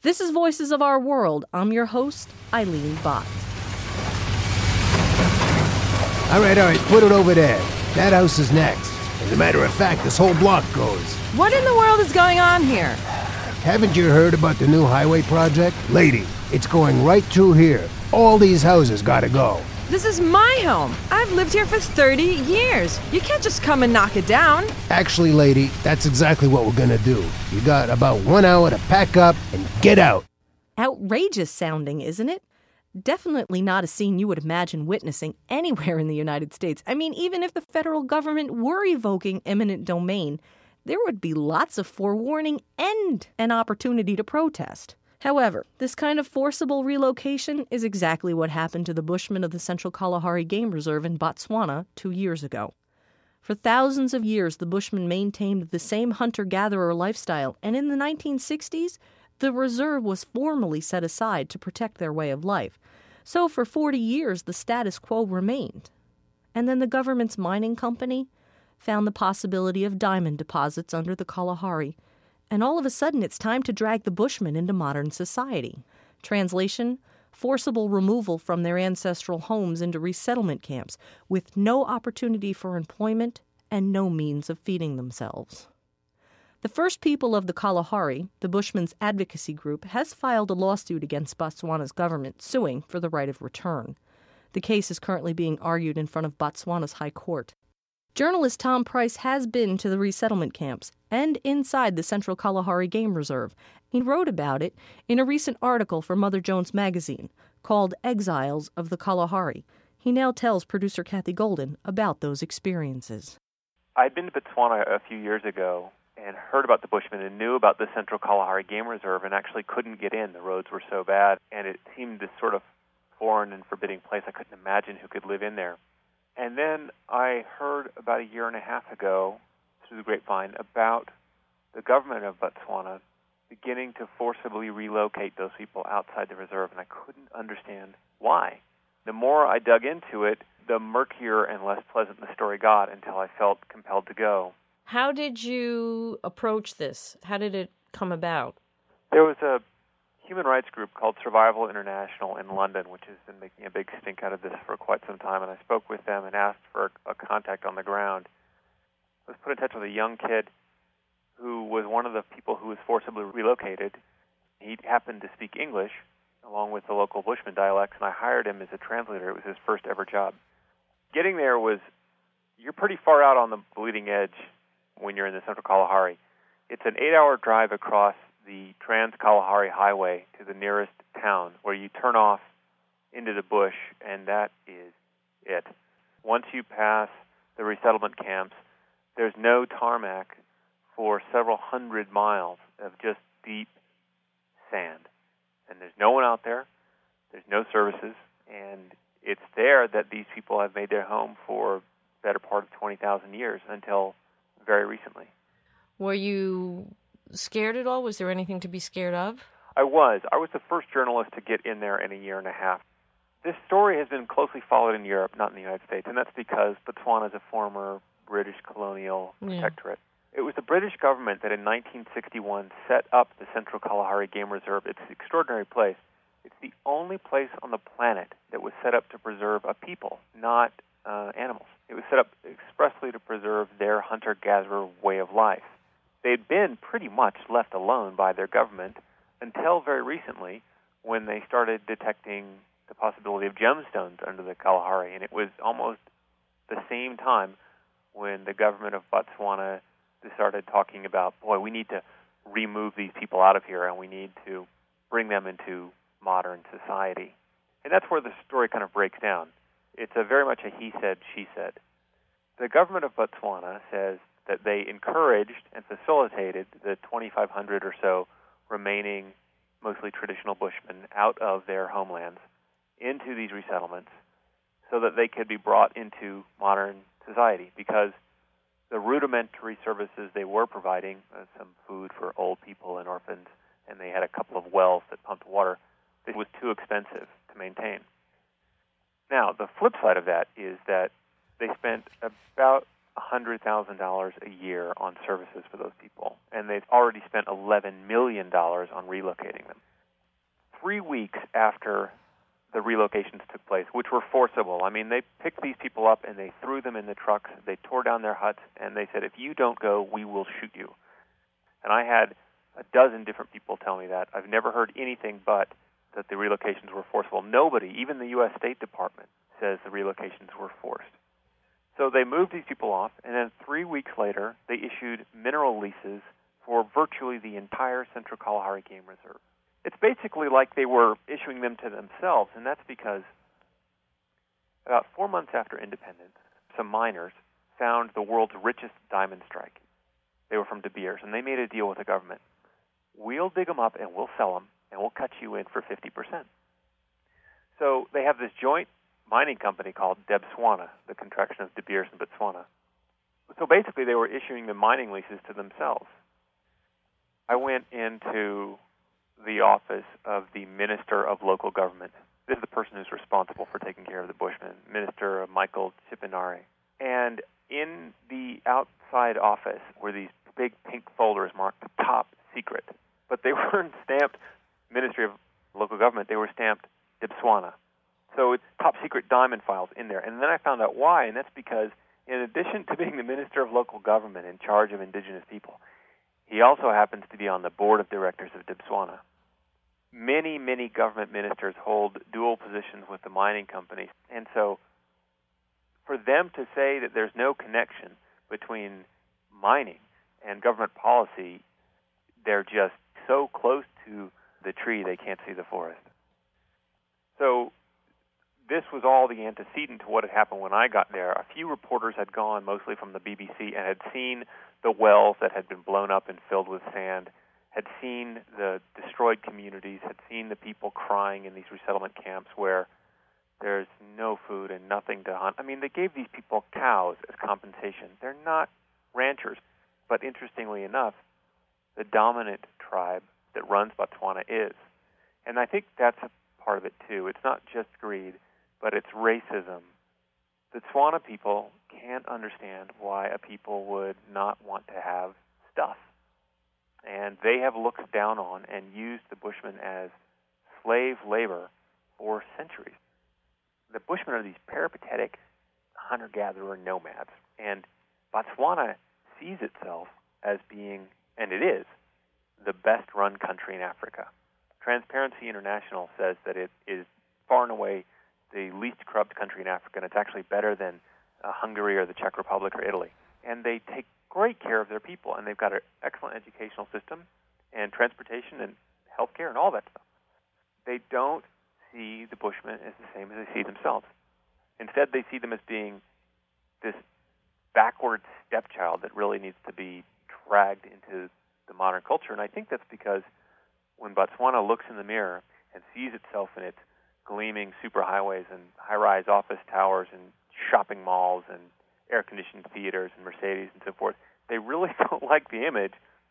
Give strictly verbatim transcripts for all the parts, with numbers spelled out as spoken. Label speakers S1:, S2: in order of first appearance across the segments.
S1: This is Voices of Our World. I'm your host, Eileen Bott.
S2: All right, all right, put it over there. That house is next. As a matter of fact, this whole block goes.
S3: What in the world is going on here?
S2: Haven't you heard about the new highway project? Lady, it's going right through here. All these houses gotta go.
S3: This is my home. I've lived here for thirty years. You can't just come and knock it down.
S2: Actually, lady, that's exactly what we're gonna do. You got about one hour to pack up and get out.
S1: Outrageous sounding, isn't it? Definitely not a scene you would imagine witnessing anywhere in the United States. I mean, even if the federal government were evoking eminent domain, there would be lots of forewarning and an opportunity to protest. However, this kind of forcible relocation is exactly what happened to the Bushmen of the Central Kalahari Game Reserve in Botswana two years ago. For thousands of years, the Bushmen maintained the same hunter-gatherer lifestyle, and in the nineteen sixties, the reserve was formally set aside to protect their way of life. So for forty years, the status quo remained. And then the government's mining company found the possibility of diamond deposits under the Kalahari. And all of a sudden, it's time to drag the Bushmen into modern society. Translation, forcible removal from their ancestral homes into resettlement camps with no opportunity for employment and no means of feeding themselves. The First People of the Kalahari, the Bushmen's advocacy group, has filed a lawsuit against Botswana's government, suing for the right of return. The case is currently being argued in front of Botswana's High Court. Journalist Tom Price has been to the resettlement camps and inside the Central Kalahari Game Reserve. He wrote about it in a recent article for Mother Jones magazine called Exiles of the Kalahari. He now tells producer Kathy Golden about those experiences.
S4: I'd been to Botswana a few years ago and heard about the Bushmen and knew about the Central Kalahari Game Reserve and actually couldn't get in. The roads were so bad, and it seemed this sort of foreign and forbidding place. I couldn't imagine who could live in there. And then I heard about a year and a half ago, through the grapevine, about the government of Botswana beginning to forcibly relocate those people outside the reserve, and I couldn't understand why. The more I dug into it, the murkier and less pleasant the story got until I felt compelled to go.
S1: How did you approach this? How did it come about?
S4: There was a human rights group called Survival International in London, which has been making a big stink out of this for quite some time, and I spoke with them and asked for a contact on the ground. I was put in touch with a young kid who was one of the people who was forcibly relocated. He happened to speak English, along with the local Bushman dialects, and I hired him as a translator. It was his first ever job. Getting there was, you're pretty far out on the bleeding edge when you're in the Central Kalahari. It's an eight-hour drive across the Trans-Kalahari Highway to the nearest town, where you turn off into the bush, and that is it. Once you pass the resettlement camps, there's no tarmac for several hundred miles of just deep sand. And there's no one out there, there's no services, and it's there that these people have made their home for the better part of twenty thousand years until very recently.
S1: Were you scared at all? Was there anything to be scared of?
S4: I was. I was the first journalist to get in there in a year and a half. This story has been closely followed in Europe, not in the United States, and that's because Botswana is a former British colonial protectorate. Yeah. It was the British government that in nineteen sixty-one set up the Central Kalahari Game Reserve. It's an extraordinary place. It's the only place on the planet that was set up to preserve a people, not uh, animals. It was set up expressly to preserve their hunter-gatherer way of life. They'd been pretty much left alone by their government until very recently, when they started detecting the possibility of gemstones under the Kalahari. And it was almost the same time when the government of Botswana started talking about, boy, we need to remove these people out of here and we need to bring them into modern society. And that's where the story kind of breaks down. It's a very much a he said, she said. The government of Botswana says that they encouraged and facilitated the twenty-five hundred or so remaining mostly traditional Bushmen out of their homelands into these resettlements so that they could be brought into modern society, because the rudimentary services they were providing, uh, some food for old people and orphans, and they had a couple of wells that pumped water, it was too expensive to maintain. Now, the flip side of that is that they spent about one hundred thousand dollars a year on services for those people, and they've already spent eleven million dollars on relocating them. three weeks after the relocations took place, which were forcible. I mean, they picked these people up and they threw them in the trucks. They tore down their huts, and they said, if you don't go, we will shoot you. And I had a dozen different people tell me that. I've never heard anything but that the relocations were forcible. Nobody, even the U S State Department, says the relocations were forced. So they moved these people off, and then three weeks later, they issued mineral leases for virtually the entire Central Kalahari Game Reserve. It's basically like they were issuing them to themselves, and that's because about four months after independence, some miners found the world's richest diamond strike. They were from De Beers, and they made a deal with the government. We'll dig them up, and we'll sell them, and we'll cut you in for fifty percent. So they have this joint mining company called Debswana, the contraction of De Beers and Botswana. So basically they were issuing the mining leases to themselves. I went into the office of the Minister of Local Government. This is the person who's responsible for taking care of the Bushmen, Minister Michael Chipinari. And in the outside office were these big pink folders marked top secret. But they weren't stamped Ministry of Local Government, they were stamped Debswana. So it's top secret diamond files in there. And then I found out why, and that's because in addition to being the Minister of Local Government in charge of indigenous people, he also happens to be on the board of directors of Debswana. Many, many government ministers hold dual positions with the mining companies. And so for them to say that there's no connection between mining and government policy, they're just so close to the tree they can't see the forest. So this was all the antecedent to what had happened when I got there. A few reporters had gone, mostly from the B B C, and had seen the wells that had been blown up and filled with sand, had seen the destroyed communities, had seen the people crying in these resettlement camps where there's no food and nothing to hunt. I mean, they gave these people cows as compensation. They're not ranchers. But interestingly enough, the dominant tribe that runs Botswana is. And I think that's a part of it, too. It's not just greed, but it's racism. The Tswana people can't understand why a people would not want to have stuff. And they have looked down on and used the Bushmen as slave labor for centuries. The Bushmen are these peripatetic hunter-gatherer nomads. And Botswana sees itself as being, and it is, the best-run country in Africa. Transparency International says that it is far and away the least corrupt country in Africa, and it's actually better than uh, Hungary or the Czech Republic or Italy. And they take great care of their people, and they've got an excellent educational system and transportation and health care and all that stuff. They don't see the Bushmen as the same as they see themselves. Instead, they see them as being this backward stepchild that really needs to be dragged into the modern culture. And I think that's because when Botswana looks in the mirror and sees itself in its gleaming superhighways and high-rise office towers and shopping malls and air-conditioned theaters and Mercedes and so forth, they really don't like the image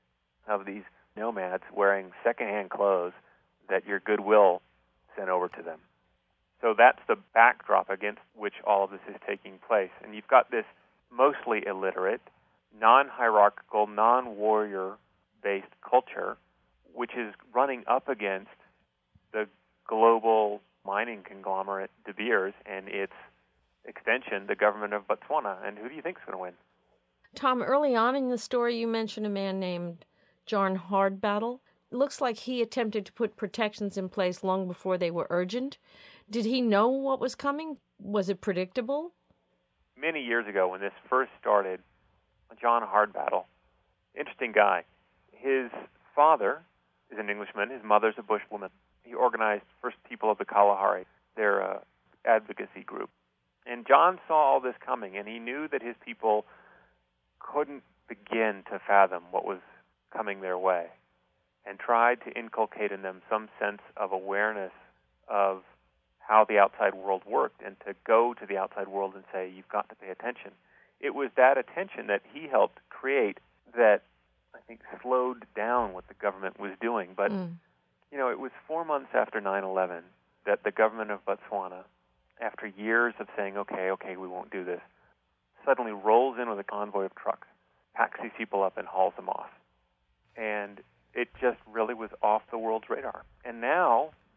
S4: of these nomads wearing secondhand clothes that your goodwill sent over to them. So that's the backdrop against which all of this is taking place. And you've got this mostly illiterate, non-hierarchical, non-warrior-based culture, which is running up against the global mining conglomerate De Beers and its extension, the government of Botswana. And who do you think is going to win?
S5: Tom, early on in the story, you mentioned a man named John Hardbattle. It looks like he attempted to put protections in place long before they were urgent. Did he know what was coming? Was it predictable?
S4: Many years ago, when this first started, John Hardbattle, interesting guy. His father is an Englishman. His mother's a Bushwoman. He organized First People of the Kalahari, their uh, advocacy group. And John saw all this coming, and he knew that his people couldn't begin to fathom what was coming their way, and tried to inculcate in them some sense of awareness of how the outside world worked, and to go to the outside world and say, you've got to pay attention. It was that attention that he helped create that, I think, slowed down what the government was doing. But, mm. you know, it was four months after nine eleven that the government of Botswana, after years of saying, okay, okay, we won't do this, suddenly rolls in with a convoy of trucks, packs these people up and hauls them off. And it just really was off the world's radar. And now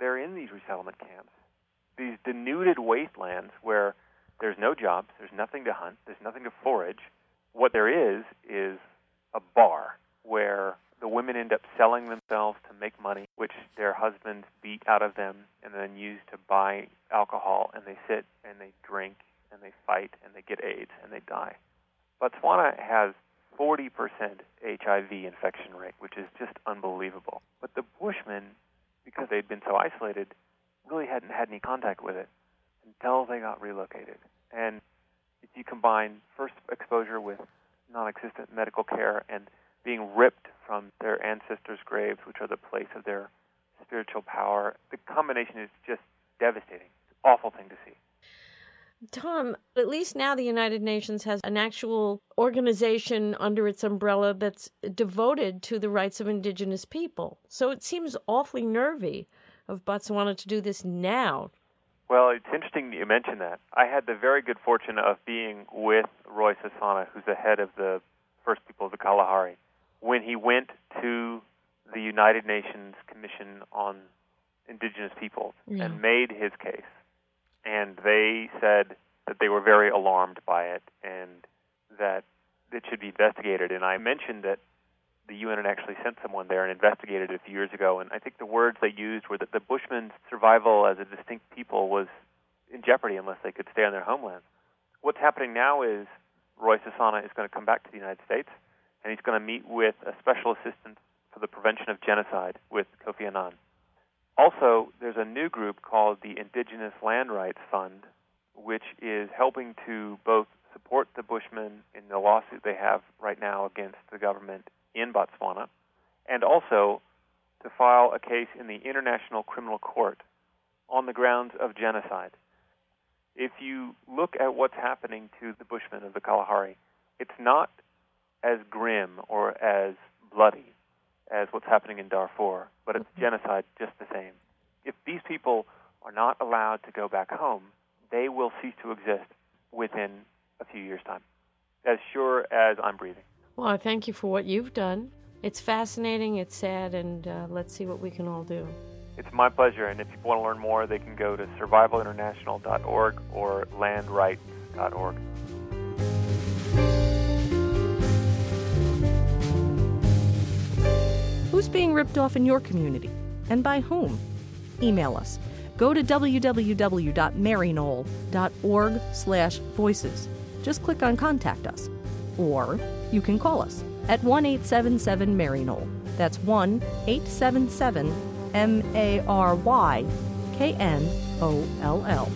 S4: they're in these resettlement camps, these denuded wastelands where there's no jobs, there's nothing to hunt, there's nothing to forage. What there is is a bar where the women end up selling themselves to make money, which their husbands beat out of them and then use to buy alcohol, and they sit and they drink and they fight and they get AIDS and they die. Botswana has forty percent H I V infection rate, which is just unbelievable. But the Bushmen, because they'd been so isolated, really hadn't had any contact with it until they got relocated. And if you combine first exposure with non-existent medical care and being ripped from their ancestors' graves, which are the place of their spiritual power, the combination is just devastating. It's an awful thing to see.
S5: Tom, at least now the United Nations has an actual organization under its umbrella that's devoted to the rights of indigenous people. So it seems awfully nervy of Botswana to do this now.
S4: Well, it's interesting that you mention that. I had the very good fortune of being with Roy Sasana, who's the head of the First People of the Kalahari, when he went to the United Nations Commission on Indigenous Peoples yeah. and made his case. And they said that they were very alarmed by it and that it should be investigated. And I mentioned that the U N had actually sent someone there and investigated it a few years ago. And I think the words they used were that the Bushmen's survival as a distinct people was in jeopardy unless they could stay on their homelands. What's happening now is Roy Sasana is going to come back to the United States, and he's going to meet with a special assistant for the prevention of genocide with Kofi Annan. Also, there's a new group called the Indigenous Land Rights Fund, which is helping to both support the Bushmen in the lawsuit they have right now against the government in Botswana, and also to file a case in the International Criminal Court on the grounds of genocide. If you look at what's happening to the Bushmen of the Kalahari, it's not as grim or as bloody as what's happening in Darfur, but it's genocide just the same. If these people are not allowed to go back home, they will cease to exist within a few years' time, as sure as I'm breathing.
S5: Well, I thank you for what you've done. It's fascinating, it's sad, and uh, let's see what we can all do.
S4: It's my pleasure, and if people want to learn more, they can go to survival international dot org or land rights dot org.
S1: Who's being ripped off in your community, and by whom? Email us. Go to w w w dot maryknoll dot org slash voices. Just click on Contact Us. Or you can call us at one eight seven seven Maryknoll. That's one eight seven seven M A R Y K N O L L.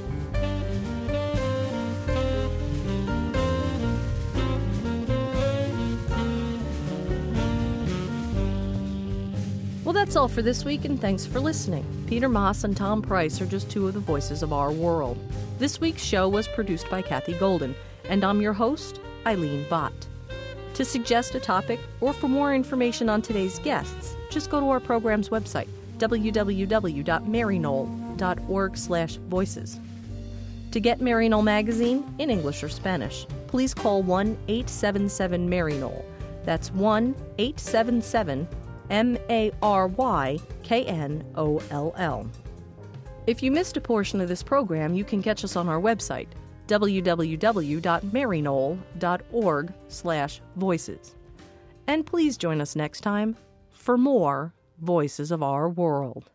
S1: Well, that's all for this week, and thanks for listening. Peter Moss and Tom Price are just two of the voices of our world. This week's show was produced by Kathy Golden, and I'm your host, Eileen Bott. To suggest a topic or for more information on today's guests, just go to our program's website, w w w dot maryknoll dot org slash voices. To get Maryknoll magazine in English or Spanish, please call one eight seven seven Maryknoll. That's one eight seven seven M A R Y K N O L L. If you missed a portion of this program, you can catch us on our website, w w w dot maryknoll dot org slash voices. And please join us next time for more Voices of Our World.